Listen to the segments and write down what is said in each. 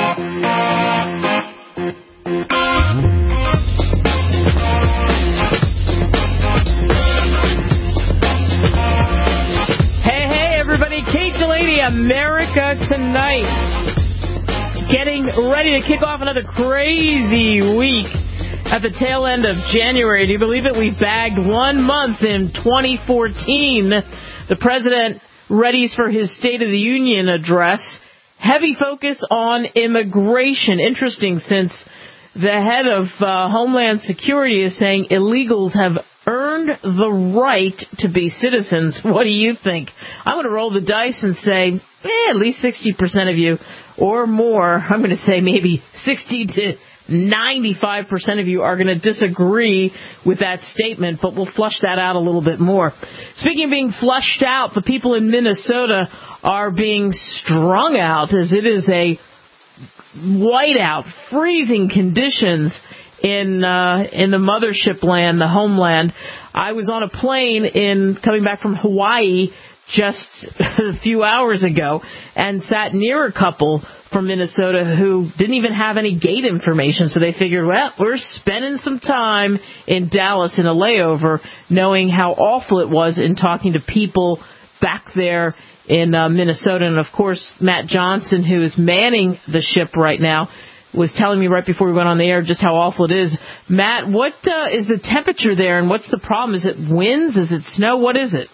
America Tonight, getting ready to kick off another crazy week at the tail end of January. Do you believe it? We've bagged 1 month in 2014. The president readies for his State of the Union address. Heavy focus on immigration. Interesting, since the head of Homeland Security is saying illegals have earned the right to be citizens. What do you think? I'm going to roll the dice and say at least 60% of you or more. I'm going to say maybe 60 to 95% of you are going to disagree with that statement, but we'll flush that out a little bit more. Speaking of being flushed out, the people in Minnesota are being strung out as it is a whiteout, freezing conditions in the mothership land, the homeland. I was on a plane coming back from Hawaii just a few hours ago and sat near a couple from Minnesota who didn't even have any gate information, so they figured, well, we're spending some time in Dallas in a layover, knowing how awful it was in talking to people back there in Minnesota. And, of course, Matt Johnson, who is manning the ship right now, was telling me right before we went on the air just how awful it is. Matt, what is the temperature there, and what's the problem? Is it winds? Is it snow? What is it?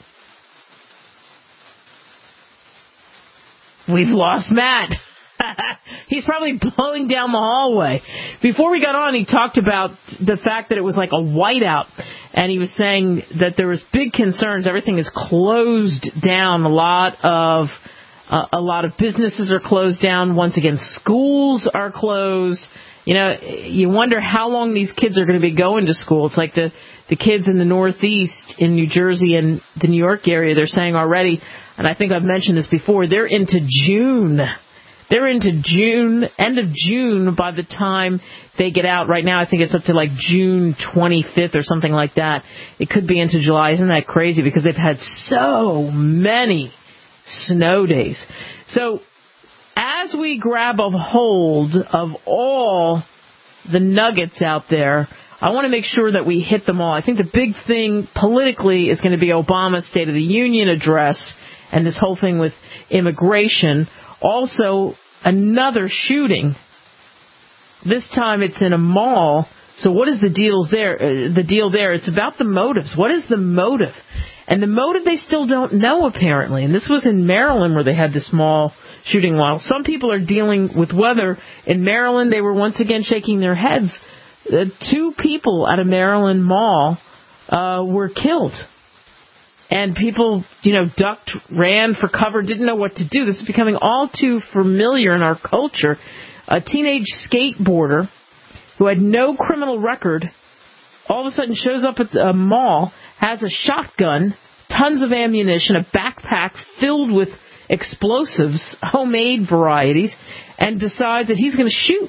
We've lost Matt. He's probably blowing down the hallway. Before we got on, he talked about the fact that it was like a whiteout, and he was saying that there was big concerns. Everything is closed down. A lot of businesses are closed down. Once again, schools are closed. You know, you wonder how long these kids are going to be going to school. It's like the kids in the Northeast, in New Jersey and the New York area, they're saying already, and I think I've mentioned this before, they're into June. They're into June, end of June by the time they get out. Right now, I think it's up to like June 25th or something like that. It could be into July. Isn't that crazy? Because they've had so many snow days. So as we grab a hold of all the nuggets out there, I want to make sure that we hit them all. I think the big thing politically is going to be Obama's State of the Union address and this whole thing with immigration. Also, another shooting. This time it's in a mall. So what is the deal there? It's about the motives. What is the motive? And the motive they still don't know, apparently. And this was in Maryland where they had this mall shooting. While some people are dealing with weather, in Maryland they were once again shaking their heads. 2 people at a Maryland mall were killed. And people, ducked, ran for cover, didn't know what to do. This is becoming all too familiar in our culture. A teenage skateboarder who had no criminal record all of a sudden shows up at a mall, has a shotgun, tons of ammunition, a backpack filled with explosives, homemade varieties, and decides that he's going to shoot.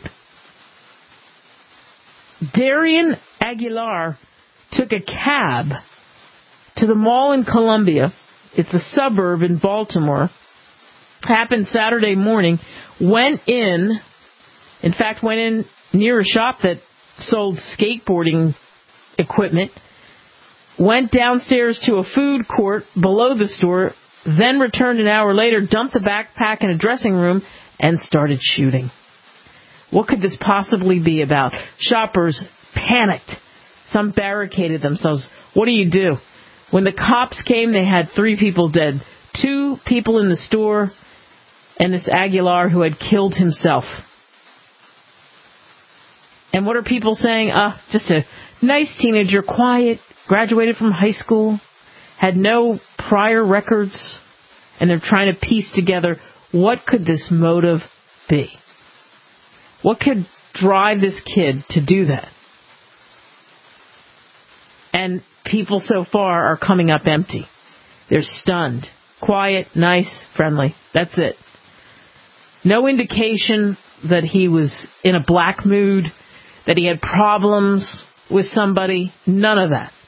Darian Aguilar took a cab to the mall in Columbia. It's a suburb in Baltimore. Happened Saturday morning. Went in near a shop that sold skateboarding equipment. Went downstairs to a food court below the store, then returned an hour later, dumped the backpack in a dressing room, and started shooting. What could this possibly be about? Shoppers panicked. Some barricaded themselves. What do you do? When the cops came, they had 3 people dead. 2 people in the store, and this Aguilar who had killed himself. And what are people saying? Just a nice teenager, quiet, graduated from high school, had no prior records, and they're trying to piece together, what could this motive be? What could drive this kid to do that? And people so far are coming up empty. They're stunned. Quiet, nice, friendly. That's it. No indication that he was in a black mood, that he had problems with somebody. None of that.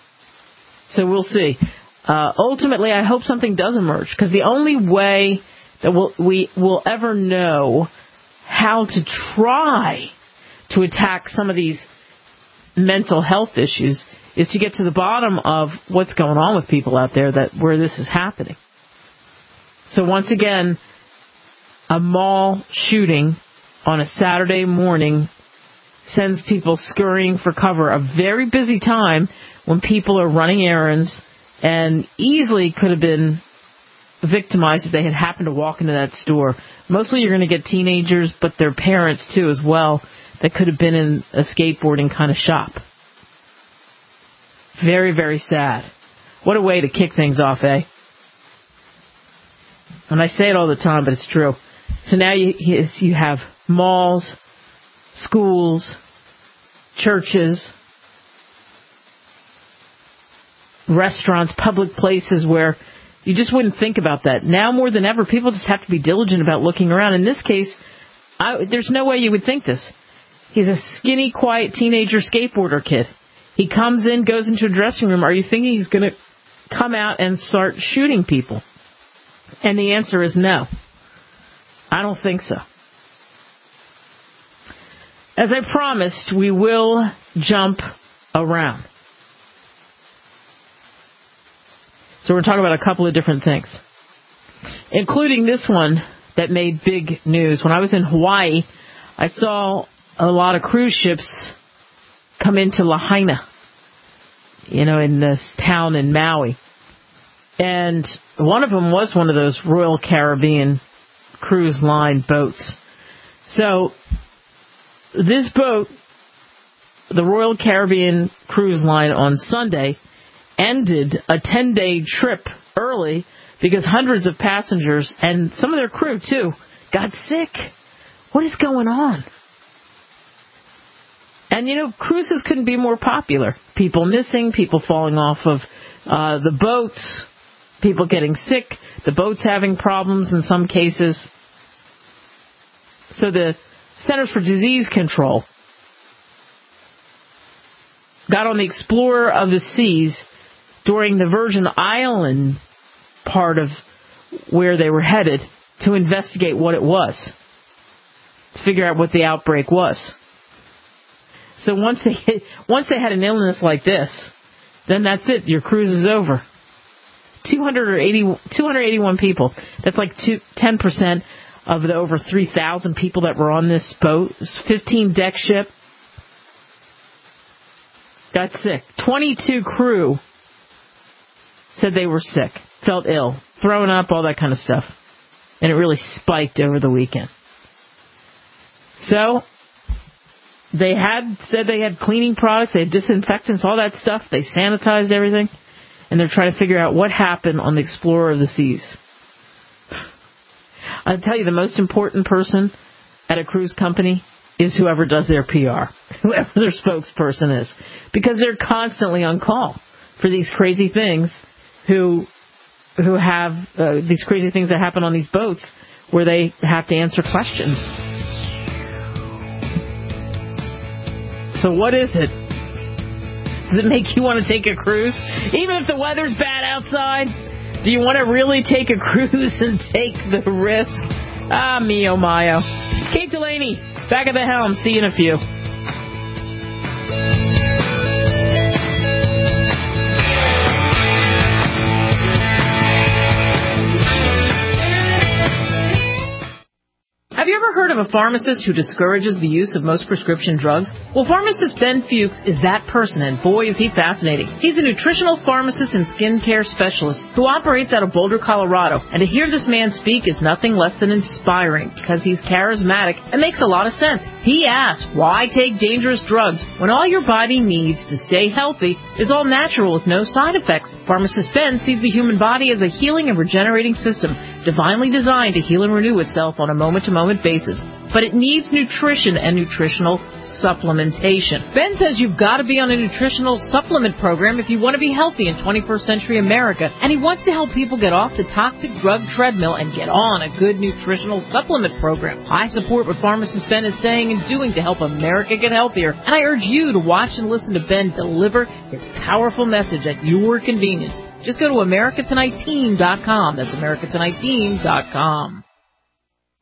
So we'll see. Ultimately, I hope something does emerge, because the only way that we will ever know how to try to attack some of these mental health issues is to get to the bottom of what's going on with people out there where this is happening. So once again, a mall shooting on a Saturday morning sends people scurrying for cover, a very busy time when people are running errands and easily could have been victimized if they had happened to walk into that store. Mostly you're going to get teenagers, but their parents too as well, that could have been in a skateboarding kind of shop. Very, very sad. What a way to kick things off, eh? And I say it all the time, but it's true. So now you have malls, schools, churches, restaurants, public places where you just wouldn't think about that. Now more than ever, people just have to be diligent about looking around. In this case, there's no way you would think this. He's a skinny, quiet teenager skateboarder kid. He comes in, goes into a dressing room. Are you thinking he's going to come out and start shooting people? And the answer is no. I don't think so. As I promised, we will jump around. So we're talking about a couple of different things, including this one that made big news. When I was in Hawaii, I saw a lot of cruise ships come into Lahaina, in this town in Maui. And one of them was one of those Royal Caribbean cruise line boats. So this boat, the Royal Caribbean Cruise Line, on Sunday ended a 10-day trip early because hundreds of passengers and some of their crew too got sick. What is going on? And cruises couldn't be more popular. People missing, people falling off of the boats, people getting sick, the boats having problems in some cases. So the Centers for Disease Control got on the Explorer of the Seas during the Virgin Island part of where they were headed to investigate what it was, to figure out what the outbreak was. So once they had an illness like this, then that's it. Your cruise is over. 281 people. That's like 10% of the over 3,000 people that were on this boat. 15-deck ship got sick. 22 crew said they were sick, felt ill, throwing up, all that kind of stuff. And it really spiked over the weekend. So they said they had cleaning products, they had disinfectants, all that stuff. They sanitized everything. And they're trying to figure out what happened on the Explorer of the Seas. I'll tell you, the most important person at a cruise company is whoever does their PR, whoever their spokesperson is. Because they're constantly on call for these crazy things who have these crazy things that happen on these boats where they have to answer questions. So what is it? Does it make you want to take a cruise? Even if the weather's bad outside, do you want to really take a cruise and take the risk? Ah, mio mio. Kate Delaney, back at the helm. See you in a few. Have you ever heard of a pharmacist who discourages the use of most prescription drugs? Well, pharmacist Ben Fuchs is that person, and boy, is he fascinating. He's a nutritional pharmacist and skincare specialist who operates out of Boulder, Colorado. And to hear this man speak is nothing less than inspiring because he's charismatic and makes a lot of sense. He asks, why take dangerous drugs when all your body needs to stay healthy is all natural with no side effects? Pharmacist Ben sees the human body as a healing and regenerating system, divinely designed to heal and renew itself on a moment-to-moment basis. But it needs nutrition and nutritional supplementation. Ben says you've got to be on a nutritional supplement program if you want to be healthy in 21st century America, and he wants to help people get off the toxic drug treadmill and get on a good nutritional supplement program. I support what pharmacist Ben is saying and doing to help America get healthier, and I urge you to watch and listen to Ben deliver his powerful message at your convenience. Just go to AmericaTonightTeam.com. That's AmericaTonightTeam.com.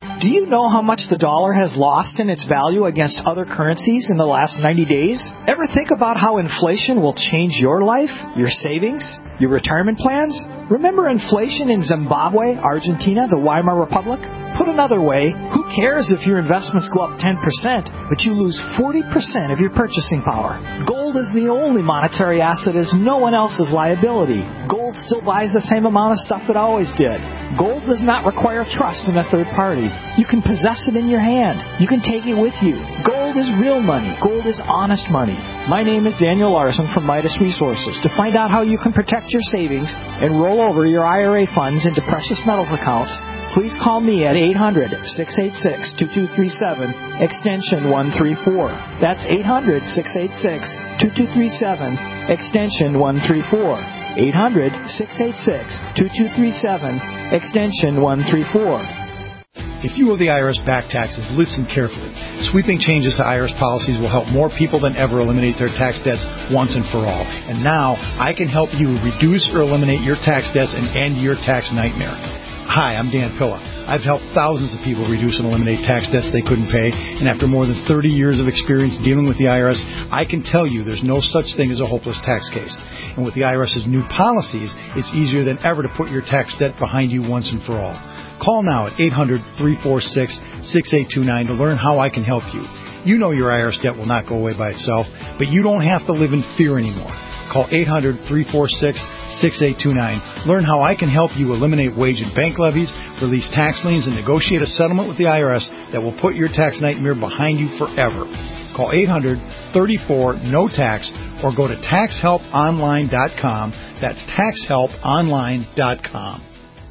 Do you know how much the dollar has lost in its value against other currencies in the last 90 days? Ever think about how inflation will change your life, your savings, your retirement plans? Remember inflation in Zimbabwe, Argentina, the Weimar Republic? Put another way, who cares if your investments go up 10%, but you lose 40% of your purchasing power? Gold is the only monetary asset as no one else's liability. Gold still buys the same amount of stuff it always did. Gold does not require trust in a third party. You can possess it in your hand. You can take it with you. Gold is real money. Gold is honest money. My name is Daniel Larson from Midas Resources. To find out how you can protect your savings and roll over your IRA funds into precious metals accounts, please call me at 800-686-2237, extension 134. That's 800-686-2237, extension 134. 800-686-2237, extension 134. If you owe the IRS back taxes, listen carefully. Sweeping changes to IRS policies will help more people than ever eliminate their tax debts once and for all. And now, I can help you reduce or eliminate your tax debts and end your tax nightmare. Hi, I'm Dan Pilla. I've helped thousands of people reduce and eliminate tax debts they couldn't pay, and after more than 30 years of experience dealing with the IRS, I can tell you there's no such thing as a hopeless tax case. And with the IRS's new policies, it's easier than ever to put your tax debt behind you once and for all. Call now at 800-346-6829 to learn how I can help you. You know your IRS debt will not go away by itself, but you don't have to live in fear anymore. Call 800-346-6829. Learn how I can help you eliminate wage and bank levies, release tax liens, and negotiate a settlement with the IRS that will put your tax nightmare behind you forever. Call 800-34-NO-TAX or go to taxhelponline.com. That's taxhelponline.com.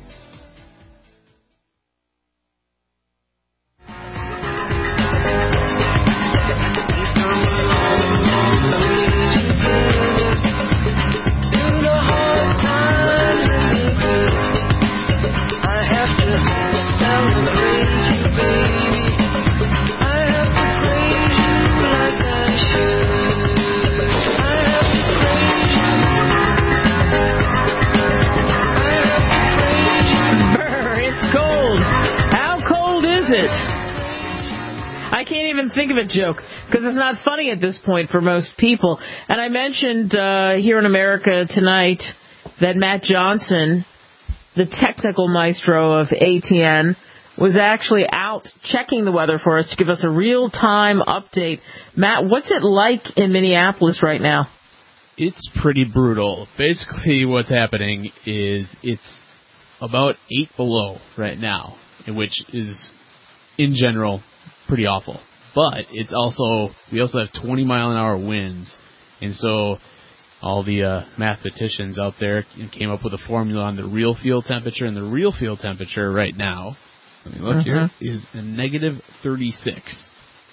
I can't even think of a joke because it's not funny at this point for most people. And I mentioned here in America tonight that Matt Johnson, the technical maestro of ATN, was actually out checking the weather for us to give us a real-time update. Matt, what's it like in Minneapolis right now? It's pretty brutal. Basically what's happening is it's about 8 below right now, which is, in general, pretty awful. But it's also, we also have 20-mile-an-hour winds, and so all the mathematicians out there came up with a formula on the real field temperature, and the real field temperature right now, let me look here, is a negative 36.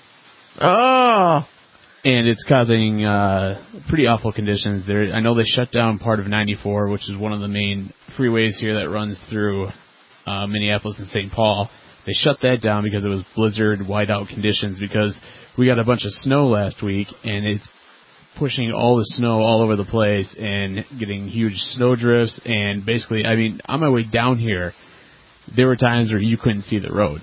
Oh! And it's causing pretty awful conditions there. I know they shut down part of 94, which is one of the main freeways here that runs through Minneapolis and St. Paul. They shut that down because it was blizzard, whiteout conditions, because we got a bunch of snow last week, and it's pushing all the snow all over the place and getting huge snow drifts. And basically, I mean, on my way down here, there were times where you couldn't see the road.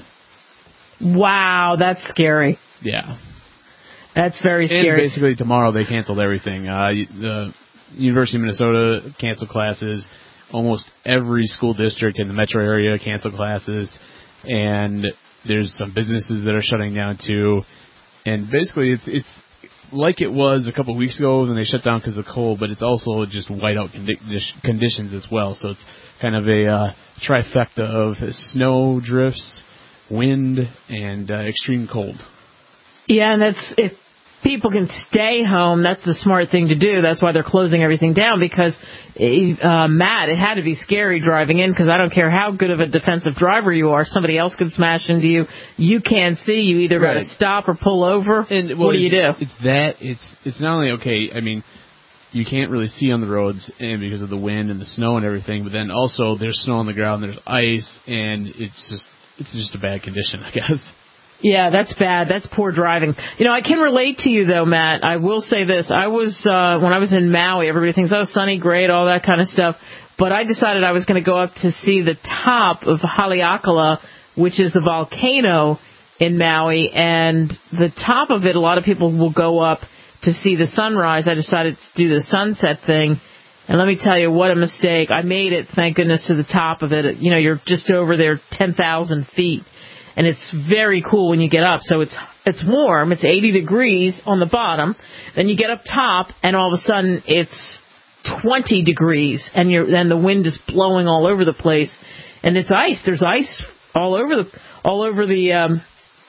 Wow, that's scary. Yeah. That's very scary. And basically tomorrow they canceled everything. The University of Minnesota canceled classes. Almost every school district in the metro area canceled classes. And there's some businesses that are shutting down too. And basically it's like it was a couple of weeks ago when they shut down because of the cold, but it's also just whiteout conditions as well. So it's kind of a trifecta of snow drifts, wind, and extreme cold. Yeah, and that's, if people can stay home, that's the smart thing to do. That's why they're closing everything down, because, Matt, it had to be scary driving in, because I don't care how good of a defensive driver you are, somebody else could smash into you. You can't see. You either got to stop or pull over. And, what do you do? It's not only, okay, I mean, you can't really see on the roads and because of the wind and the snow and everything, but then also there's snow on the ground, there's ice, and it's just a bad condition, I guess. Yeah, that's bad. That's poor driving. You know, I can relate to you, though, Matt. I will say this. I was, when I was in Maui, everybody thinks, oh, sunny, great, all that kind of stuff. But I decided I was going to go up to see the top of Haleakala, which is the volcano in Maui, and the top of it, a lot of people will go up to see the sunrise. I decided to do the sunset thing, and let me tell you, what a mistake. I made it, thank goodness, to the top of it. You know, you're just over there 10,000 feet, and it's very cool when you get up. So it's warm, it's 80 degrees on the bottom, then you get up top, and all of a sudden it's 20 degrees, and then the wind is blowing all over the place, and it's ice. There's ice all over the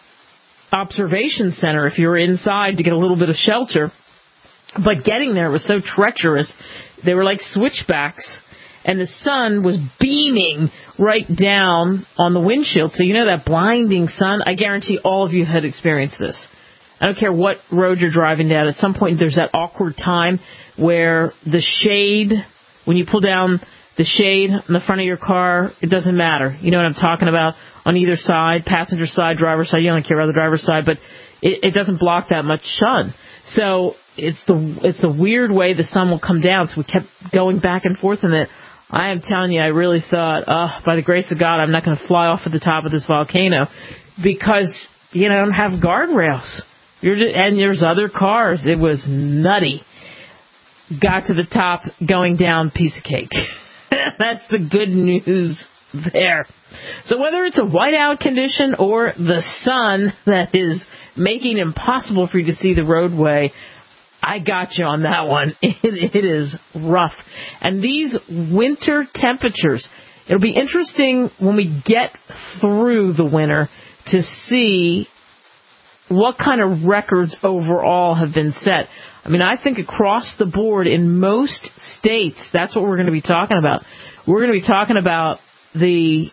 observation center if you were inside to get a little bit of shelter. But getting there was so treacherous. They were like switchbacks, and the sun was beaming right down on the windshield. So you know that blinding sun? I guarantee all of you had experienced this. I don't care what road you're driving down. At some point, there's that awkward time where the shade, when you pull down the shade on the front of your car, it doesn't matter. You know what I'm talking about? On either side, passenger side, driver's side, you don't care about the driver's side, but it doesn't block that much sun. So it's the weird way the sun will come down. So we kept going back and forth in it. I am telling you, I really thought, by the grace of God, I'm not going to fly off at the top of this volcano because, you know, I don't have guardrails. And there's other cars. It was nutty. Got to the top, going down, piece of cake. That's the good news there. So whether it's a whiteout condition or the sun that is making it impossible for you to see the roadway, I got you on that one. It is rough. And these winter temperatures, it'll be interesting when we get through the winter to see what kind of records overall have been set. I mean, I think across the board in most states, that's what we're going to be talking about. We're going to be talking about the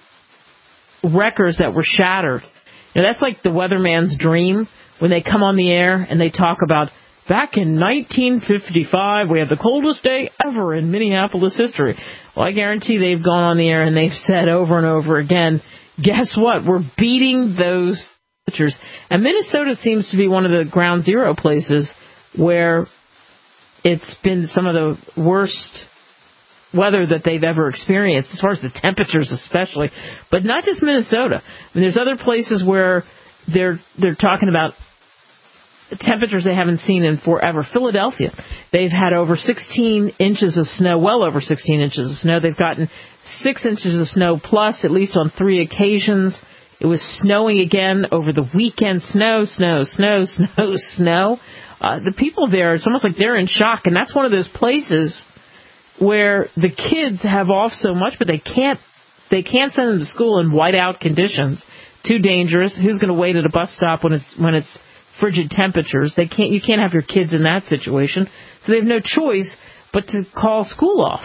records that were shattered. You know, that's like the weatherman's dream when they come on the air and they talk about, back in 1955, we had the coldest day ever in Minneapolis history. Well, I guarantee they've gone on the air and they've said over and over again, guess what? We're beating those temperatures. And Minnesota seems to be one of the ground zero places where it's been some of the worst weather that they've ever experienced, as far as the temperatures especially. But not just Minnesota. I mean, there's other places where they're talking about temperatures they haven't seen in forever. Philadelphia, they've had over 16 inches of snow, well over 16 inches of snow. They've gotten 6 inches of snow plus, at least on 3 occasions. It was snowing again over the weekend. Snow. The people there, it's almost like they're in shock, and that's one of those places where the kids have off so much, but they can't send them to school in whiteout conditions. Too dangerous. Who's going to wait at a bus stop when it's frigid temperatures? You can't have your kids in that situation. So they have no choice but to call school off,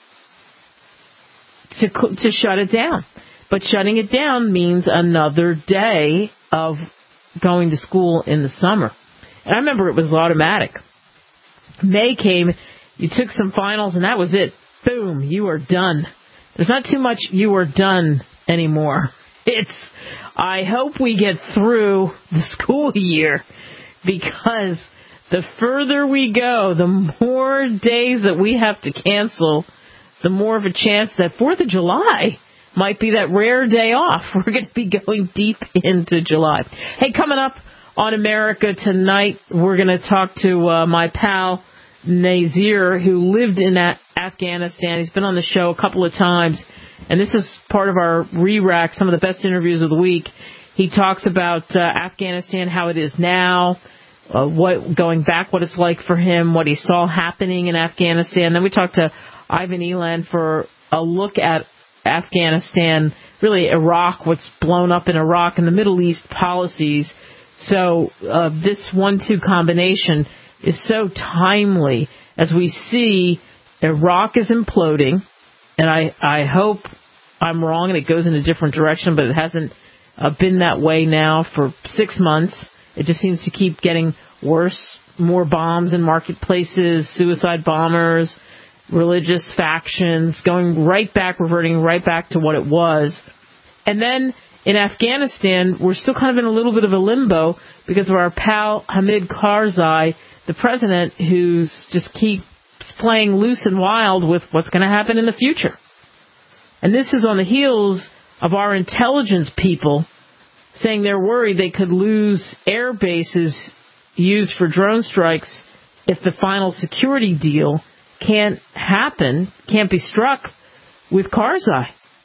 to shut it down. But shutting it down means another day of going to school in the summer. And I remember it was automatic. May came, you took some finals, and that was it. Boom, you are done. There's not too much you are done anymore. I hope we get through the school year, because the further we go, the more days that we have to cancel, the more of a chance that 4th of July might be that rare day off. We're going to be going deep into July. Hey, coming up on America Tonight, we're going to talk to my pal Nazir, who lived in Afghanistan. He's been on the show a couple of times, and this is part of our re-rack, some of the best interviews of the week. He talks about Afghanistan, how it is now, going back, what it's like for him, what he saw happening in Afghanistan. Then we talked to Ivan Eland for a look at Afghanistan, really Iraq, what's blown up in Iraq, and the Middle East policies. So this 1-2 combination is so timely as we see Iraq is imploding, and I hope I'm wrong and it goes in a different direction, but it hasn't been that way now for 6 months. It just seems to keep getting worse. More bombs in marketplaces, suicide bombers, religious factions, reverting right back to what it was. And then in Afghanistan, we're still kind of in a little bit of a limbo because of our pal Hamid Karzai, the president, who's just keeps playing loose and wild with what's going to happen in the future. And this is on the heels of our intelligence people saying they're worried they could lose air bases used for drone strikes if the final security deal can't be struck with Karzai.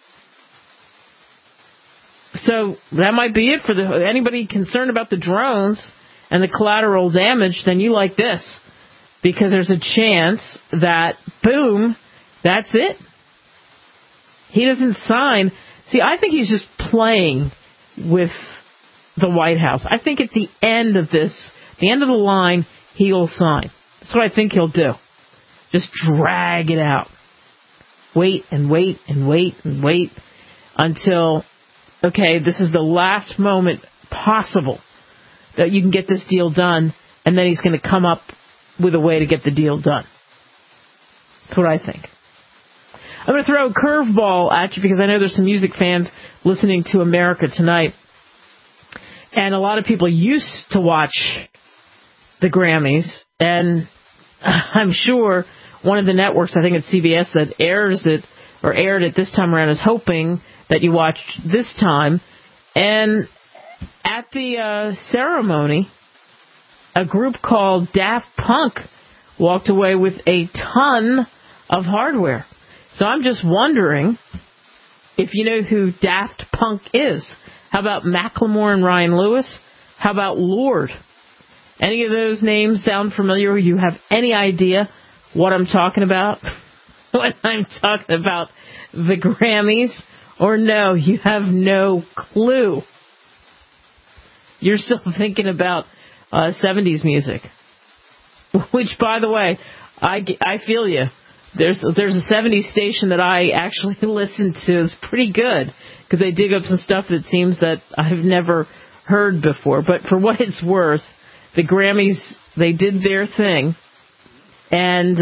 So that might be it for anybody concerned about the drones and the collateral damage. Then you like this, because there's a chance that, boom, that's it. He doesn't sign. See, I think he's just playing with the White House. I think at the end of this, the end of the line, he'll sign. That's what I think he'll do. Just drag it out. Wait and wait and wait and wait until, okay, this is the last moment possible that you can get this deal done, and then he's going to come up with a way to get the deal done. That's what I think. I'm going to throw a curveball at you because I know there's some music fans listening to America Tonight. And a lot of people used to watch the Grammys. And I'm sure one of the networks, I think it's CBS, that airs it or aired it this time around is hoping that you watched this time. And at the ceremony, a group called Daft Punk walked away with a ton of hardware. So I'm just wondering if you know who Daft Punk is. How about Macklemore and Ryan Lewis? How about Lorde? Any of those names sound familiar? You have any idea what I'm talking about when I'm talking about the Grammys? Or no, you have no clue. You're still thinking about 70s music. Which, by the way, I feel you. There's a 70s station that I actually listen to. It's pretty good because they dig up some stuff that seems that I've never heard before. But for what it's worth, the Grammys, they did their thing. And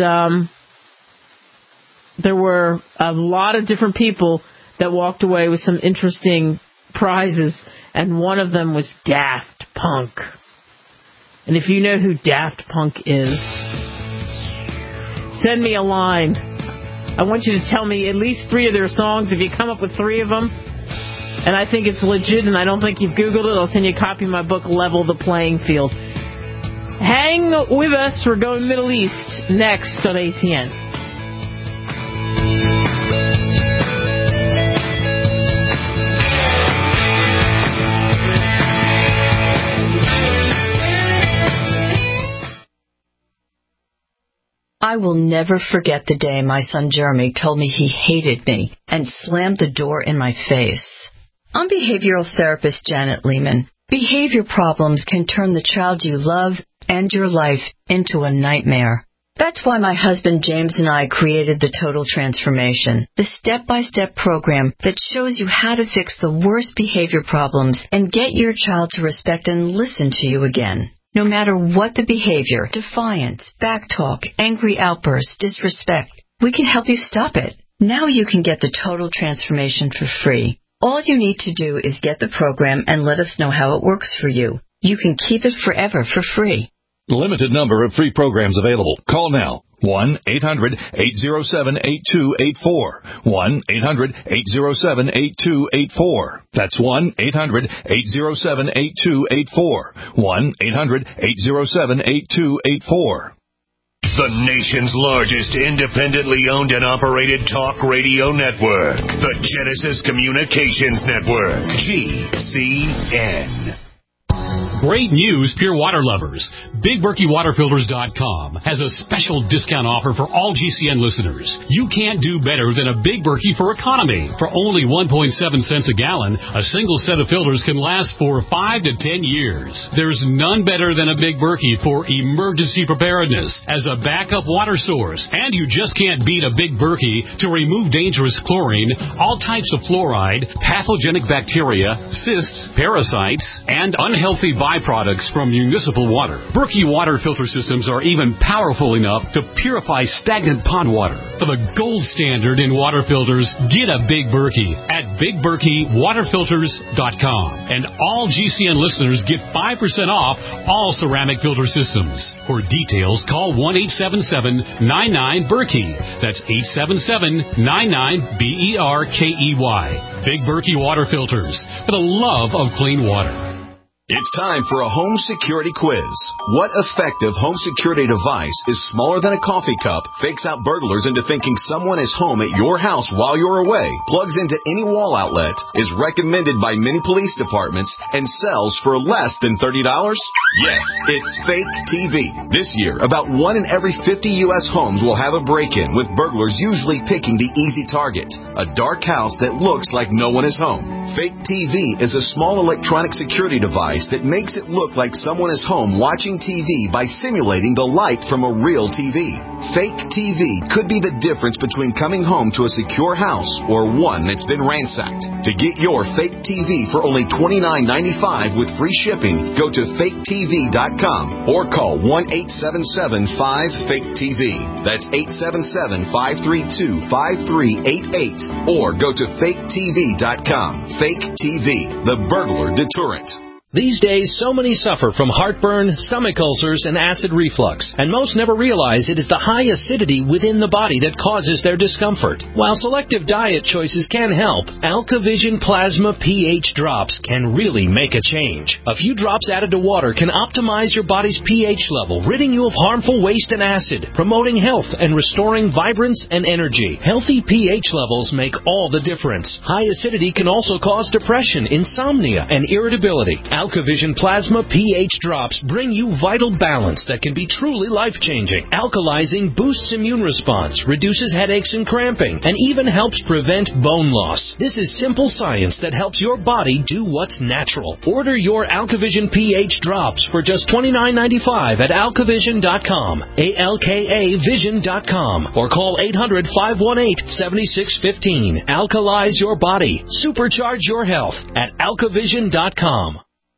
there were a lot of different people that walked away with some interesting prizes. And one of them was Daft Punk. And if you know who Daft Punk is, send me a line. I want you to tell me at least 3 of their songs. If you come up with 3 of them, and I think it's legit and I don't think you've Googled it, I'll send you a copy of my book, Level the Playing Field. Hang with us. We're going Middle East next on ATN. I will never forget the day my son Jeremy told me he hated me and slammed the door in my face. I'm behavioral therapist Janet Lehman. Behavior problems can turn the child you love and your life into a nightmare. That's why my husband James and I created the Total Transformation, the step-by-step program that shows you how to fix the worst behavior problems and get your child to respect and listen to you again. No matter what the behavior, defiance, backtalk, angry outbursts, disrespect, we can help you stop it. Now you can get the Total Transformation for free. All you need to do is get the program and let us know how it works for you. You can keep it forever for free. Limited number of free programs available. Call now. 1-800-807-8284. 1-800-807-8284. That's 1-800-807-8284. 1-800-807-8284. The nation's largest independently owned and operated talk radio network. The Genesis Communications Network. GCN. Great news, pure water lovers. BigBerkeyWaterFilters.com has a special discount offer for all GCN listeners. You can't do better than a Big Berkey for economy. For only 1.7 cents a gallon, a single set of filters can last for 5 to 10 years. There's none better than a Big Berkey for emergency preparedness as a backup water source. And you just can't beat a Big Berkey to remove dangerous chlorine, all types of fluoride, pathogenic bacteria, cysts, parasites, and unhealthy viruses byproducts from municipal water. Berkey water filter systems are even powerful enough to purify stagnant pond water. For the gold standard in water filters, get a Big Berkey at BigBerkeyWaterFilters.com. And all GCN listeners get 5% off all ceramic filter systems. For details, call 1-877-99-BERKEY. That's 877-99-BERKEY. Big Berkey Water Filters, for the love of clean water. It's time for a home security quiz. What effective home security device is smaller than a coffee cup, fakes out burglars into thinking someone is home at your house while you're away, plugs into any wall outlet, is recommended by many police departments, and sells for less than $30? Yes, it's Fake TV. This year, about 1 in every 50 U.S. homes will have a break-in, with burglars usually picking the easy target, a dark house that looks like no one is home. Fake TV is a small electronic security device that makes it look like someone is home watching TV by simulating the light from a real TV. Fake TV could be the difference between coming home to a secure house or one that's been ransacked. To get your Fake TV for only $29.95 with free shipping, go to faketv.com or call 1-877-5-FAKE-TV. That's 877-532-5388 or go to faketv.com. Fake TV, the burglar deterrent. These days, so many suffer from heartburn, stomach ulcers, and acid reflux, and most never realize it is the high acidity within the body that causes their discomfort. While selective diet choices can help, AlkaVision Plasma pH drops can really make a change. A few drops added to water can optimize your body's pH level, ridding you of harmful waste and acid, promoting health and restoring vibrance and energy. Healthy pH levels make all the difference. High acidity can also cause depression, insomnia, and irritability. AlkaVision Plasma pH drops bring you vital balance that can be truly life-changing. Alkalizing boosts immune response, reduces headaches and cramping, and even helps prevent bone loss. This is simple science that helps your body do what's natural. Order your AlkaVision pH drops for just $29.95 at alkavision.com, ALKAvision.com, or call 800-518-7615. Alkalize your body. Supercharge your health at alkavision.com.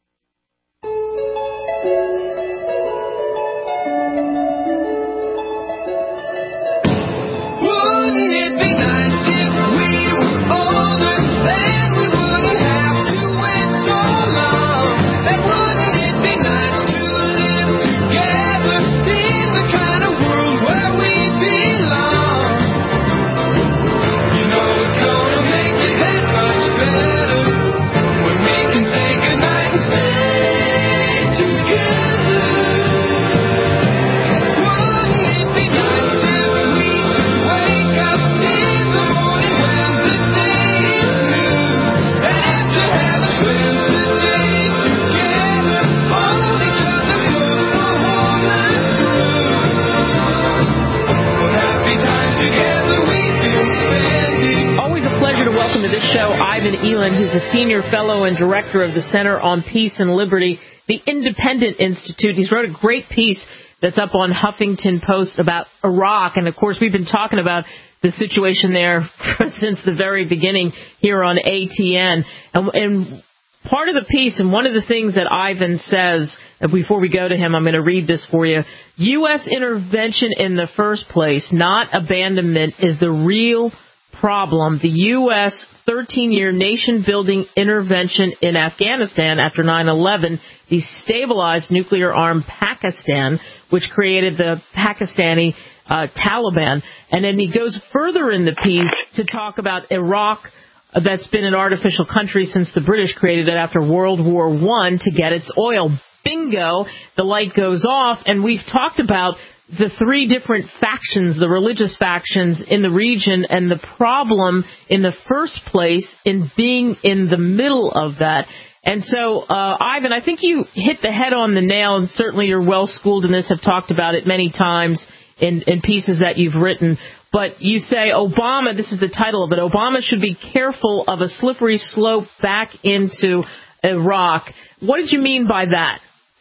Who's a senior fellow and director of the Center on Peace and Liberty, the Independent Institute. He's wrote a great piece that's up on Huffington Post about Iraq. And, of course, we've been talking about the situation there since the very beginning here on ATN. And part of the piece, and one of the things that Ivan says, before we go to him, I'm going to read this for you. U.S. intervention in the first place, not abandonment, is the real problem. The U.S. 13-year nation-building intervention in Afghanistan after 9/11 destabilized nuclear-armed Pakistan, which created the Pakistani Taliban. And then he goes further in the piece to talk about Iraq, that's been an artificial country since the British created it after World War I to get its oil. Bingo, the light goes off, and we've talked about the three different factions, the religious factions in the region, and the problem in the first place in being in the middle of that. And so, Ivan, I think you hit the head on the nail, and certainly you're well-schooled in this, have talked about it many times in pieces that you've written. But you say Obama, this is the title of it, Obama should be careful of a slippery slope back into Iraq. What did you mean by that?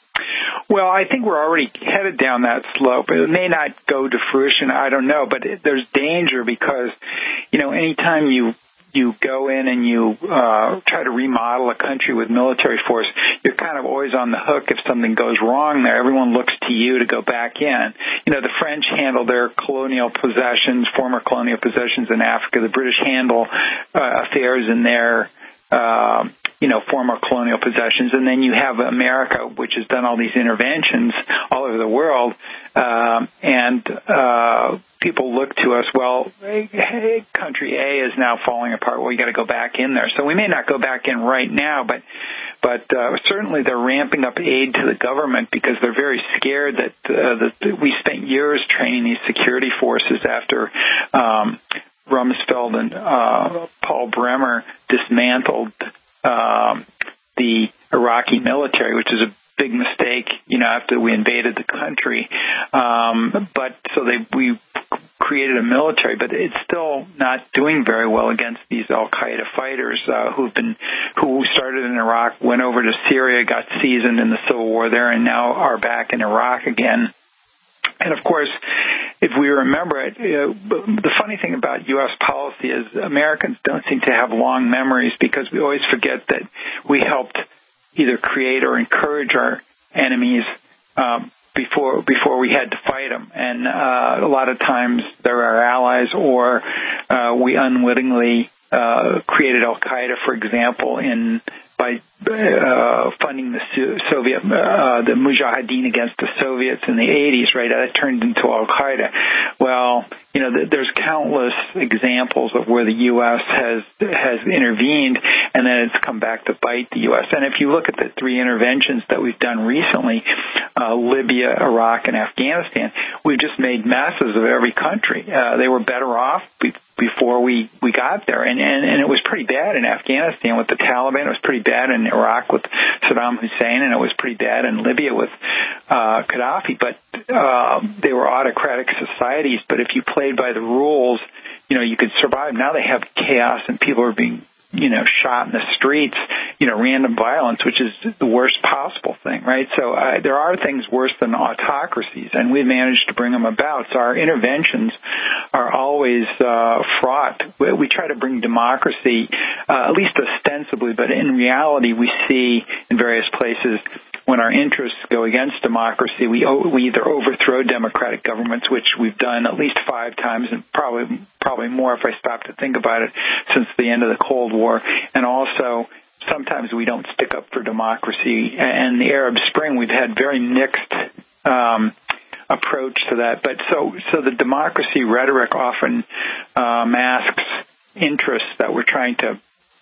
Well, I think we're already headed down that slope. It may not go to fruition, I don't know, but there's danger because, anytime you you go in and you try to remodel a country with military force, you're kind of always on the hook if something goes wrong there. Everyone looks to you to go back in. The French handle their colonial possessions, former colonial possessions in Africa. The British handle affairs in their former colonial possessions. And then you have America, which has done all these interventions all over the world. And people look to us, well, hey, country A is now falling apart. Well, you got to go back in there. So we may not go back in right now, but certainly they're ramping up aid to the government because they're very scared that we spent years training these security forces after Rumsfeld and Paul Bremer dismantled the Iraqi military, which is a big mistake, after we invaded the country. But so we created a military, but it's still not doing very well against these Al-Qaeda fighters who started in Iraq, went over to Syria, got seasoned in the civil war there, and now are back in Iraq again. And, of course, if we remember it, the funny thing about U.S. policy is Americans don't seem to have long memories because we always forget that we helped either create or encourage our enemies before we had to fight them. And a lot of times they're our allies, or we unwittingly created Al-Qaeda, for example, by funding the Soviet, the Mujahideen against the Soviets in the 80s, right? That turned into Al-Qaeda. Well, there's countless examples of where the U.S. has intervened, and then it's come back to bite the U.S. And if you look at the three interventions that we've done recently, Libya, Iraq, and Afghanistan, we've just made messes of every country. They were better off before we got there. And it was pretty bad in Afghanistan with the Taliban. It was pretty bad in Iraq with Saddam Hussein, and it was pretty bad in Libya with Gaddafi. But they were autocratic societies. But if you played by the rules, you could survive. Now they have chaos and people are being shot in the streets, random violence, which is the worst possible thing, right? So there are things worse than autocracies, and we've managed to bring them about. So our interventions are always fraught. We try to bring democracy, at least ostensibly, but in reality we see in various places when our interests go against democracy, we either overthrow democratic governments, which we've done at least 5 times, and probably more if I stop to think about it, since the end of the Cold War. And also, sometimes we don't stick up for democracy. And the Arab Spring, we've had very mixed approach to that. But so the democracy rhetoric often masks interests that we're trying to,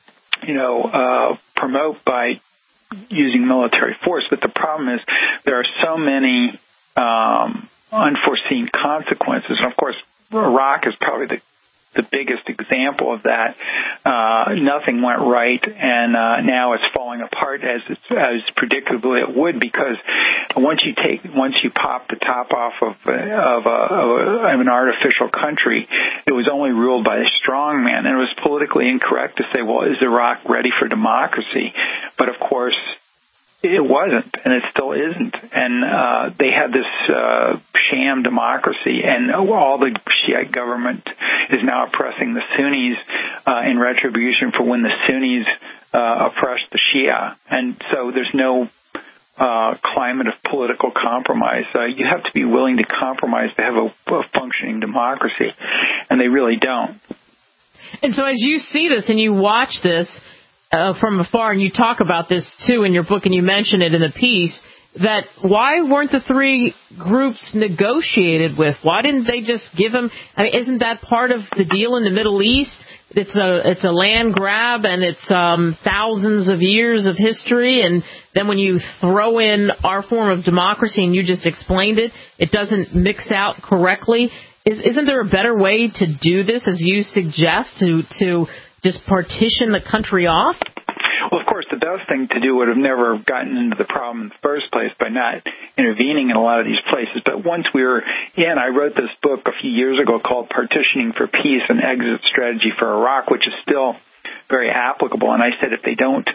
promote by using military force. But the problem is there are so many unforeseen consequences. And of course, Iraq is probably the biggest example of that. Nothing went right, and now it's falling apart as predictably it would, because once you pop the top off of an artificial country, it was only ruled by a strong man, and it was politically incorrect to say, well, is Iraq ready for democracy? But of course, it wasn't, and it still isn't. And they had this sham democracy, and all the Shiite government is now oppressing the Sunnis in retribution for when the Sunnis oppressed the Shia. And so there's no climate of political compromise. You have to be willing to compromise to have a functioning democracy, and they really don't. And so as you see this and you watch this from afar, and you talk about this, too, in your book, and you mention it in the piece, that why weren't the three groups negotiated with? Why didn't they just give them? I mean, isn't that part of the deal in the Middle East? It's a land grab, and it's thousands of years of history, and then when you throw in our form of democracy, and you just explained it, it doesn't mix out correctly. Isn't there a better way to do this, as you suggest, to just partition the country off? Well, of course, the best thing to do would have never gotten into the problem in the first place by not intervening in a lot of these places. But once we were in, I wrote this book a few years ago called Partitioning for Peace, an Exit Strategy for Iraq, which is still very applicable. And I said if they don't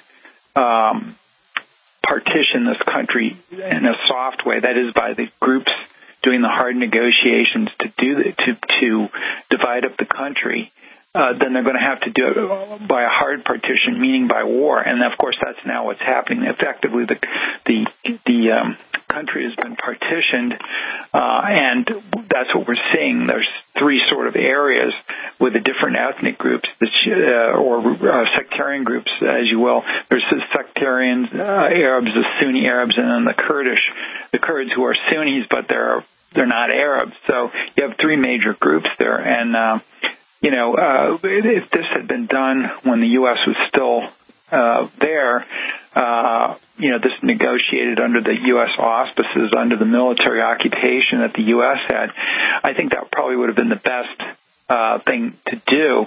partition this country in a soft way, that is by the groups doing the hard negotiations to divide up the country, then they're going to have to do it by a hard partition, meaning by war. And of course, that's now what's happening. Effectively, the country has been partitioned, and that's what we're seeing. There's three sort of areas with the different ethnic groups, or sectarian groups, as you will. There's the sectarian Arabs, the Sunni Arabs, and then the Kurds who are Sunnis, but they're not Arabs. So you have three major groups there, and if this had been done when the U.S. was still there, this negotiated under the U.S. auspices, under the military occupation that the U.S. had, I think that probably would have been the best thing to do.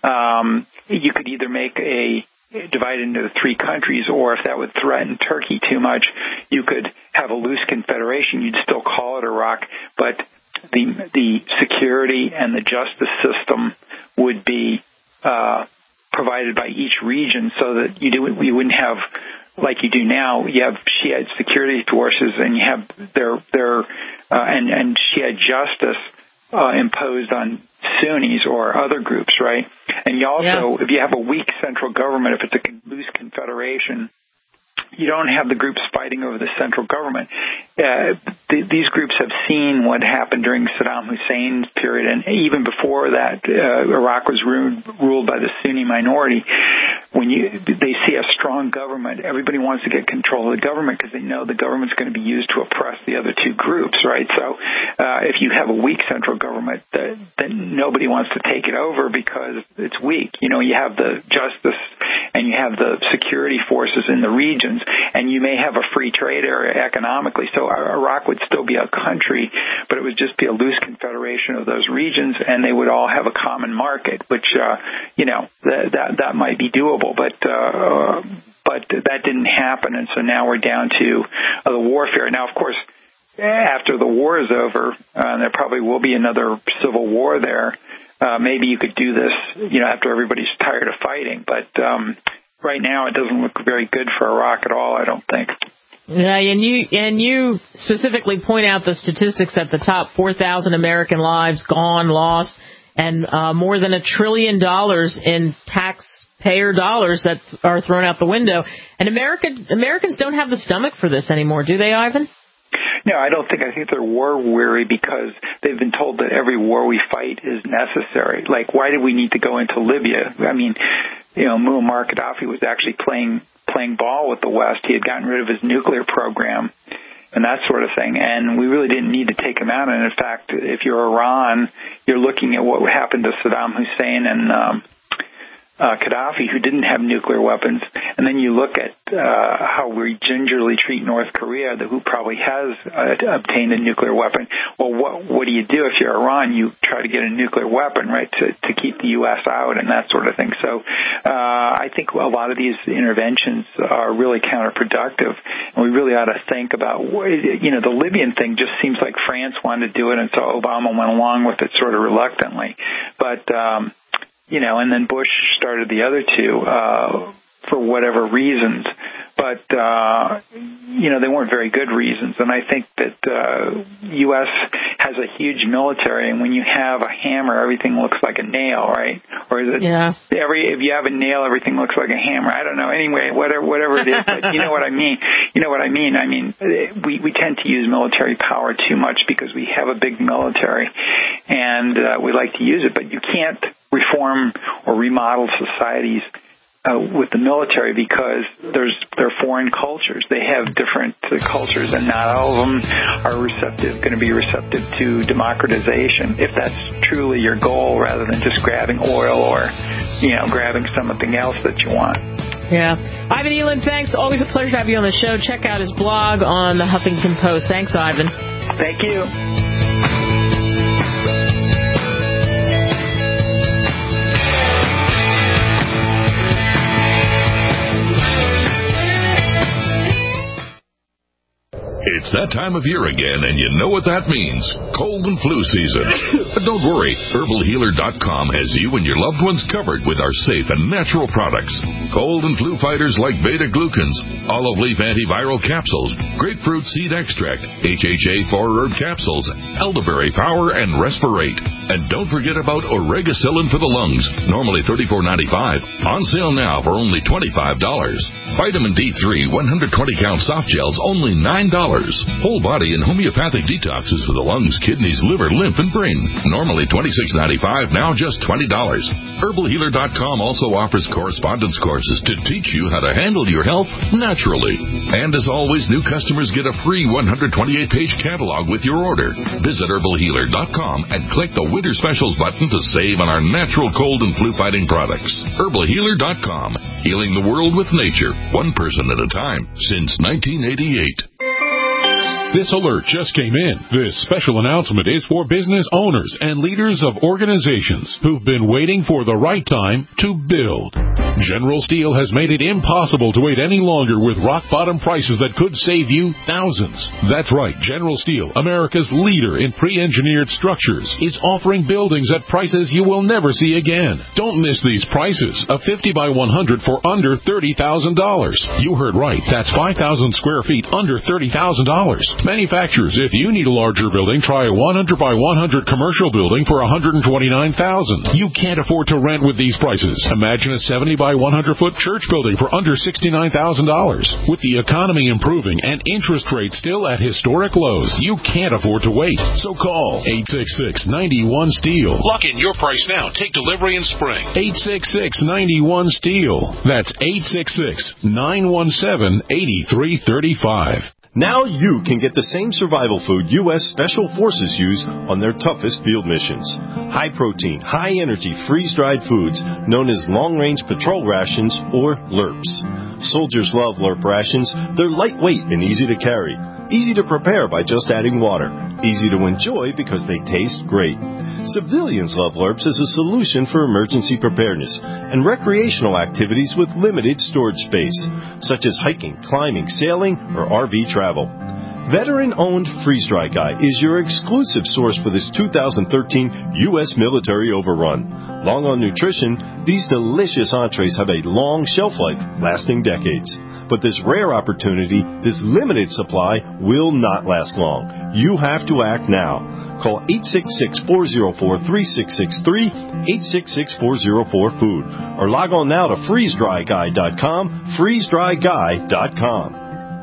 You could either divide it into three countries, or if that would threaten Turkey too much, you could have a loose confederation. You'd still call it Iraq, but the security and the justice system would be provided by each region, so that you wouldn't have, like you do now, you have Shiite security forces, and you have their and Shiite justice imposed on Sunnis or other groups, right? And you also, if you have a weak central government, if it's a loose confederation, you don't have the groups fighting over the central government. These groups have seen what happened during Saddam Hussein's period, and even before that, Iraq was ruled by the Sunni minority. When they see a strong government, everybody wants to get control of the government because they know the government's going to be used to oppress the other two groups, right? So if you have a weak central government, then nobody wants to take it over because it's weak. You have the justice and you have the security forces in the regions, and you may have a free trade area economically. So Iraq would still be a country, but it would just be a loose confederation of those regions, and they would all have a common market, which, that might be doable. But that didn't happen, and so now we're down to the warfare. Now, of course, after the war is over, there probably will be another civil war there. Maybe you could do this, after everybody's tired of fighting. But right now, it doesn't look very good for Iraq at all, I don't think. Yeah, and you specifically point out the statistics at the top: 4,000 American lives gone, lost, and more than $1 trillion in taxpayer dollars that are thrown out the window. And Americans don't have the stomach for this anymore, do they, Ivan? No, I don't think. I think they're war weary because they've been told that every war we fight is necessary. Like, why did we need to go into Libya? I mean, Muammar Gaddafi was actually playing ball with the West. He had gotten rid of his nuclear program and that sort of thing, and we really didn't need to take him out. And in fact, if you're Iran, you're looking at what happened to Saddam Hussein and Gaddafi, who didn't have nuclear weapons, and then you look at how we gingerly treat North Korea, who probably has obtained a nuclear weapon. Well, what do you do if you're Iran? You try to get a nuclear weapon, right, to keep the U.S. out and that sort of thing. So I think a lot of these interventions are really counterproductive, and we really ought to think about, the Libyan thing just seems like France wanted to do it, and so Obama went along with it sort of reluctantly. But and then Bush started the other two for whatever reasons. But, they weren't very good reasons. And I think that U.S. has a huge military, and when you have a hammer, everything looks like a nail, right? Or is it if you have a nail, everything looks like a hammer? I don't know. Anyway, whatever it is, but you know what I mean. I mean, we tend to use military power too much because we have a big military, and we like to use it. But you can't reform or remodel societies with the military because they're foreign cultures. They have different cultures, and not all of them are going to be receptive to democratization. If that's truly your goal, rather than just grabbing oil or grabbing something else that you want. Yeah. Ivan Eland, thanks. Always a pleasure to have you on the show. Check out his blog on the Huffington Post. Thanks, Ivan. Thank you. It's that time of year again, and you know what that means. Cold and flu season. But don't worry, HerbalHealer.com has you and your loved ones covered with our safe and natural products. Cold and flu fighters like beta-glucans, olive leaf antiviral capsules, grapefruit seed extract, HHA 4-herb capsules, elderberry power, and respirate. And don't forget about Oregacillin for the lungs, normally $34.95, on sale now for only $25. Vitamin D3 120-count soft gels, only $9. Whole body and homeopathic detoxes for the lungs, kidneys, liver, lymph, and brain. Normally $26.95, now just $20. HerbalHealer.com also offers correspondence courses to teach you how to handle your health naturally. And as always, new customers get a free 128-page catalog with your order. Visit HerbalHealer.com and click the Winter Specials button to save on our natural cold and flu-fighting products. HerbalHealer.com, healing the world with nature, one person at a time, since 1988. This alert just came in. This special announcement is for business owners and leaders of organizations who've been waiting for the right time to build. General Steel has made it impossible to wait any longer with rock-bottom prices that could save you thousands. That's right. General Steel, America's leader in pre-engineered structures, is offering buildings at prices you will never see again. Don't miss these prices. A 50 by 100 for under $30,000. You heard right. That's 5,000 square feet under $30,000. Manufacturers, if you need a larger building, try a 100 by 100 commercial building for $129,000. You can't afford to rent with these prices. Imagine a 70 by 100 foot church building for under $69,000. With the economy improving and interest rates still at historic lows, you can't afford to wait. So call 866-91-STEEL. Lock in your price now. Take delivery in spring. 866-91-STEEL. That's 866-917-8335. Now you can get the same survival food U.S. Special Forces use on their toughest field missions. High-protein, high-energy, freeze-dried foods known as long-range patrol rations, or LRPs. Soldiers love LRP rations. They're lightweight and easy to carry. Easy to prepare by just adding water. Easy to enjoy because they taste great. Civilians love LRPs as a solution for emergency preparedness and recreational activities with limited storage space, such as hiking, climbing, sailing, or RV travel. Veteran-owned Freeze Dry Guy is your exclusive source for this 2013 U.S. military overrun. Long on nutrition, these delicious entrees have a long shelf life, lasting decades. But this rare opportunity, this limited supply, will not last long. You have to act now. Call 866-404-3663, 866-404-FOOD, or log on now to freezedryguy.com, freezedryguy.com.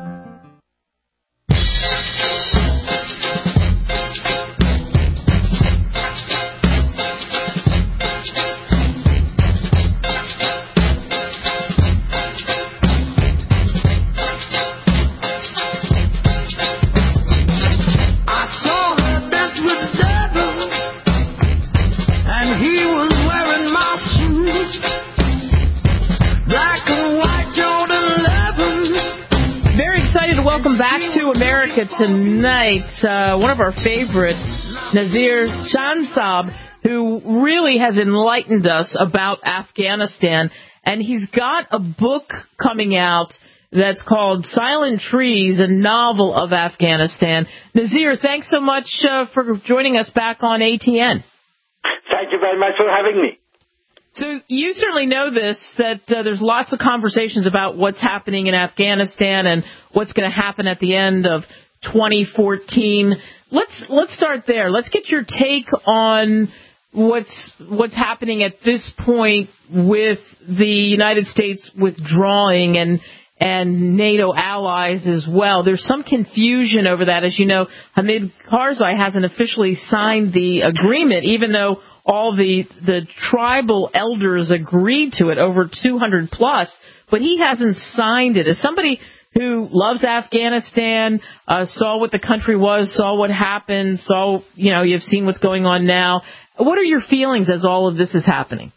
Tonight, one of our favorites, Nazir Shansab, who really has enlightened us about Afghanistan, and he's got a book coming out that's called Silent Trees, a novel of Afghanistan. Nazir, thanks so much for joining us back on ATN. Thank you very much for having me. So you certainly know this, that there's lots of conversations about what's happening in Afghanistan and what's going to happen at the end of 2014. Let's start there. Let's get your take on what's happening at this point with the United States withdrawing and NATO allies as well. There's some confusion over that. As you know, Hamid Karzai hasn't officially signed the agreement, even though all the tribal elders agreed to it, over 200 plus, but he hasn't signed it. As somebody who loves Afghanistan, saw what the country was, saw what happened, you've seen what's going on now. What are your feelings as all of this is happening?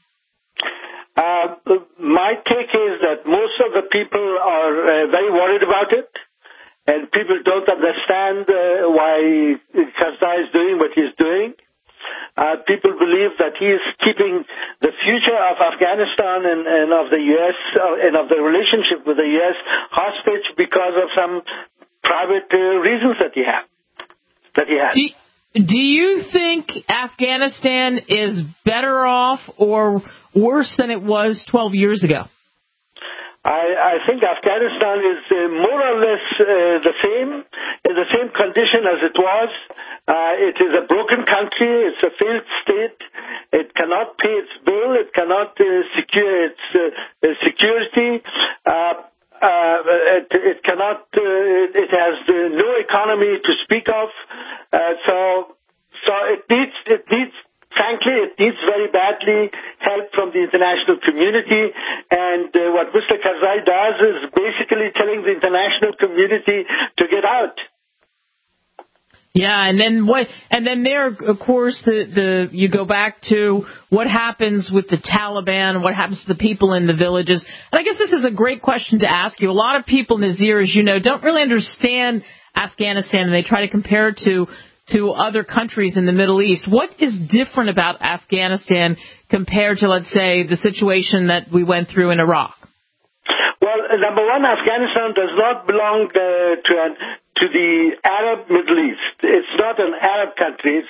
My take is that most of the people are very worried about it, and people don't understand why Karzai is doing what he's doing. People believe that he is keeping the future of Afghanistan and of the U.S. And of the relationship with the U.S. hostage because of some private reasons that he had. Do you think Afghanistan is better off or worse than it was 12 years ago? I think Afghanistan is more or less the same condition as it was. It is a broken country. It's a failed state. It cannot pay its bill. It cannot secure its security. It cannot. It has no economy to speak of. So it needs. Frankly, it needs very badly help from the international community, and what Mr. Karzai does is basically telling the international community to get out. Yeah, and then there, of course, you go back to what happens with the Taliban, what happens to the people in the villages. And I guess this is a great question to ask you. A lot of people, Nazir, as you know, don't really understand Afghanistan, and they try to compare it to other countries in the Middle East. What is different about Afghanistan compared to, let's say, the situation that we went through in Iraq? Well, number one, Afghanistan does not belong to the Arab Middle East. It's not an Arab country.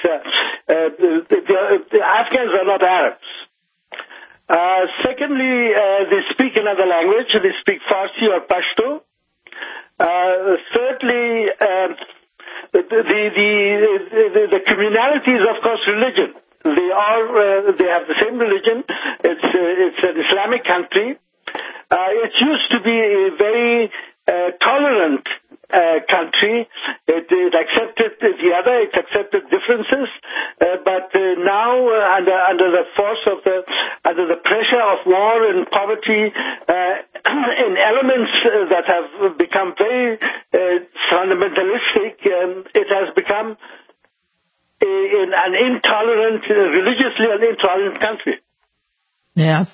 The Afghans are not Arabs. Secondly, they speak another language. They speak Farsi or Pashto. Thirdly, the communality is, of course, religion. They have the same religion. It's an Islamic country. It used to be a very tolerant country. It accepted the other. It accepted differences. But now, under the pressure of war and poverty, in elements that have become very fundamentalistic, it has become an intolerant, religiously an intolerant country. Yeah.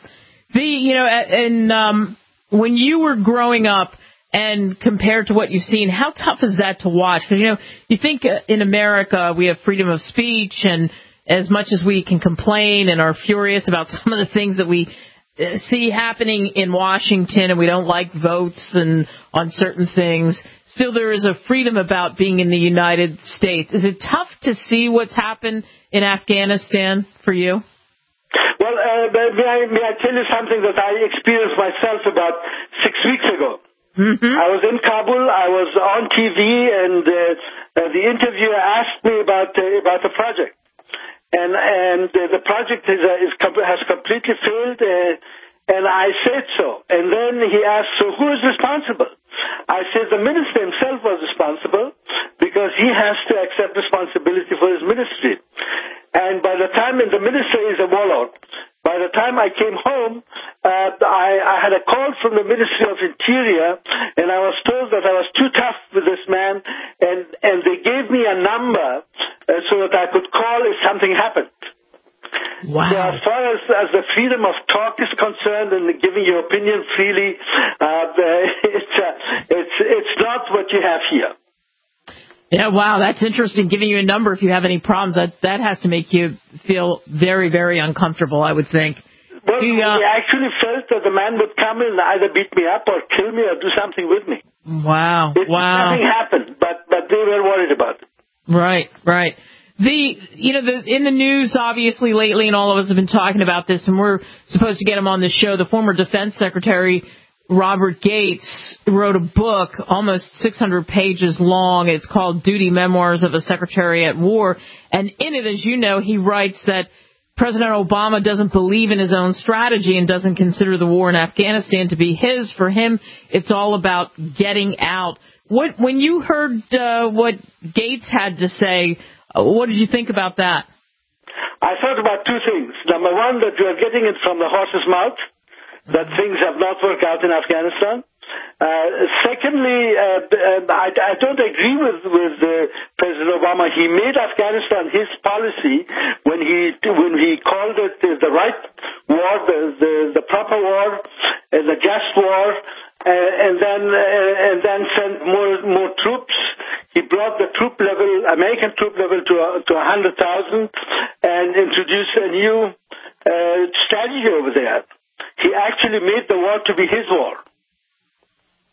When you were growing up and compared to what you've seen, how tough is that to watch? Because, you think in America we have freedom of speech, and as much as we can complain and are furious about some of the things that we see happening in Washington, and we don't like votes and on certain things, still there is a freedom about being in the United States. Is it tough to see what's happened in Afghanistan for you? Well, may I tell you something that I experienced myself about 6 weeks ago? Mm-hmm. I was in Kabul. I was on TV, and the interviewer asked me about the project, and the project has completely failed, and I said so. And then he asked, "So who is responsible?" I said the minister himself was responsible because he has to accept responsibility for his ministry. And by the time, and the minister is a warlord. By the time I came home, I had a call from the Ministry of Interior, and I was told that I was too tough with this man, and they gave me a number so that I could call if something happened. Wow. So as far as the freedom of talk is concerned and giving your opinion freely, it's not what you have here. Yeah, wow, that's interesting. Giving you a number if you have any problems, that has to make you feel very, very uncomfortable, I would think. Well, I actually felt that the man would come and either beat me up or kill me or do something with me. Wow, Nothing happened, but they were worried about it. Right. In the news, obviously, lately, and all of us have been talking about this, and we're supposed to get him on the show, the former Defense Secretary Robert Gates wrote a book almost 600 pages long. It's called Duty Memoirs of a Secretary at War. And in it, as you know, he writes that President Obama doesn't believe in his own strategy and doesn't consider the war in Afghanistan to be his. For him, it's all about getting out. When you heard what Gates had to say, what did you think about that? I thought about two things. Number one, that you are getting it from the horse's mouth, that things have not worked out in Afghanistan. Secondly, I don't agree with President Obama. He made Afghanistan his policy when he called it the right war, the proper war, the just war, and then sent more troops. He brought the American troop level to 100,000 and introduced a new strategy over there. He actually made the war to be his war.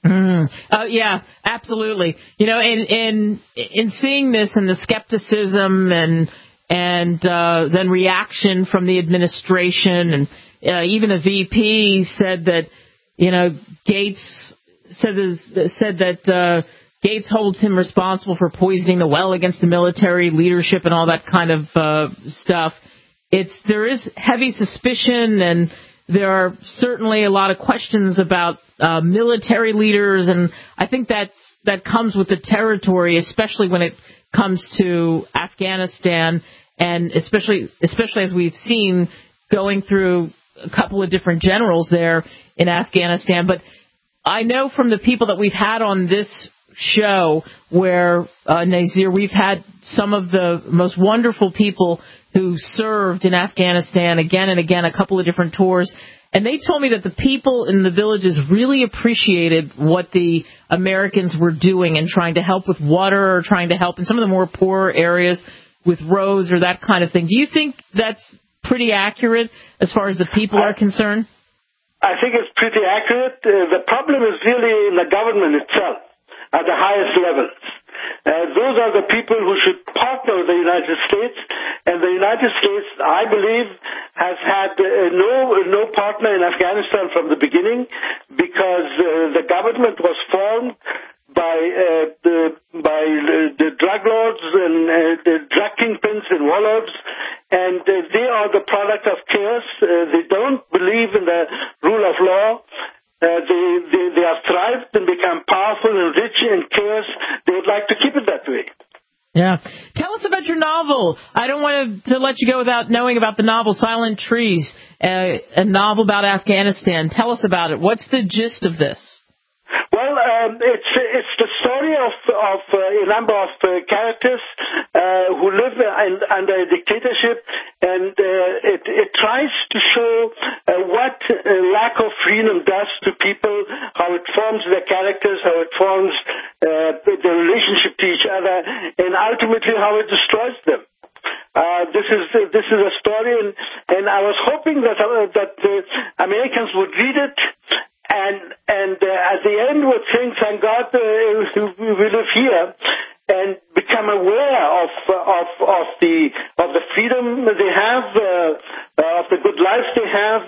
Yeah, absolutely. You know, in seeing this and the skepticism and then reaction from the administration, and even a VP said that, you know, Gates said that Gates holds him responsible for poisoning the well against the military leadership and all that kind of stuff. There is heavy suspicion, and there are certainly a lot of questions about military leaders, and I think that comes with the territory, especially when it comes to Afghanistan, and especially as we've seen going through a couple of different generals there in Afghanistan. But I know from the people that we've had on this show where, Nazir, we've had some of the most wonderful people who served in Afghanistan again and again, a couple of different tours. And they told me that the people in the villages really appreciated what the Americans were doing and trying to help with water or trying to help in some of the more poor areas with roads or that kind of thing. Do you think that's pretty accurate as far as the people are concerned? I think it's pretty accurate. The problem is really in the government itself at the highest levels. Those are the people who should partner with the United States, and the United States, I believe, has had no partner in Afghanistan from the beginning, because the government was formed by the drug lords and the drug kingpins and warlords, and they are the product of chaos. They don't believe in the rule of law. They have thrived and become powerful and rich in chaos. They would like to keep it that way. Yeah. Tell us about your novel. I don't want to let you go without knowing about the novel Silent Trees, a novel about Afghanistan. Tell us about it. What's the gist of this? Well, it's the story of a number of characters who live under a dictatorship, and it tries to show what lack of freedom does to people, how it forms their characters, how it forms their relationship to each other, and ultimately how it destroys them. This is a story, and I was hoping that Americans would read it. And at the end, would think, thank God we live here, and become aware of the freedom they have, of the good life they have,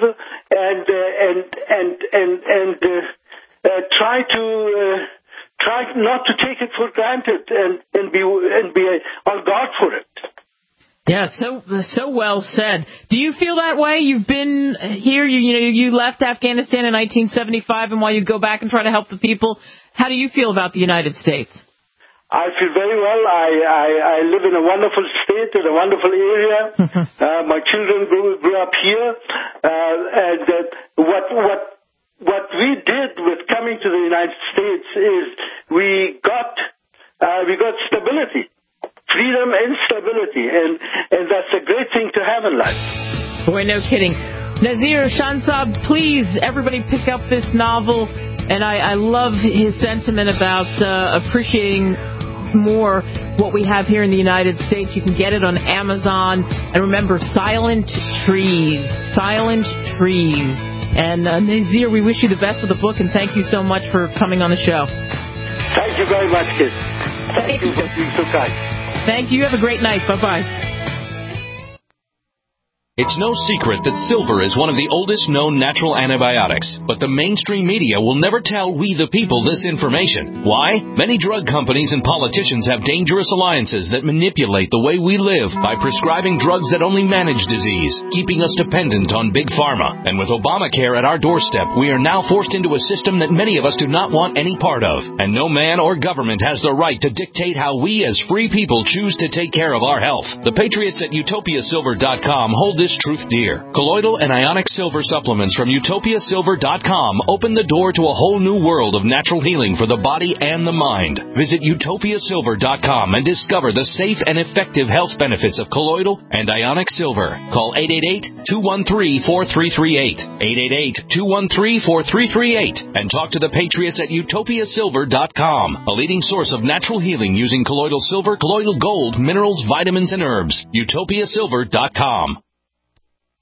and try not to take it for granted, and be on guard for it. Yeah, so well said. Do you feel that way? You've been here, you left Afghanistan in 1975, and while you go back and try to help the people, how do you feel about the United States? I feel very well. I live in a wonderful state, in a wonderful area. My children grew up here, and what we did with coming to the United States is we got stability. Freedom and stability, and that's a great thing to have in life. Boy, no kidding. Nazir Shansab, please, everybody pick up this novel, and I love his sentiment about appreciating more what we have here in the United States. You can get it on Amazon, and remember, Silent Trees. And Nazir, we wish you the best with the book, and thank you so much for coming on the show. Thank you very much, kid. Thank you for being so kind. Thank you. Have a great night. Bye-bye. It's no secret that silver is one of the oldest known natural antibiotics, but the mainstream media will never tell we the people this information. Why? Many drug companies and politicians have dangerous alliances that manipulate the way we live by prescribing drugs that only manage disease, keeping us dependent on big pharma. And with Obamacare at our doorstep, we are now forced into a system that many of us do not want any part of. And no man or government has the right to dictate how we as free people choose to take care of our health. The patriots at utopiasilver.com hold this truth dear. Colloidal and ionic silver supplements from utopiasilver.com open the door to a whole new world of natural healing for the body and the mind. Visit utopiasilver.com and discover the safe and effective health benefits of colloidal and ionic silver. Call 888-213-4338. 888-213-4338 and talk to the patriots at utopiasilver.com, a leading source of natural healing using colloidal silver, colloidal gold, minerals, vitamins, and herbs. utopiasilver.com.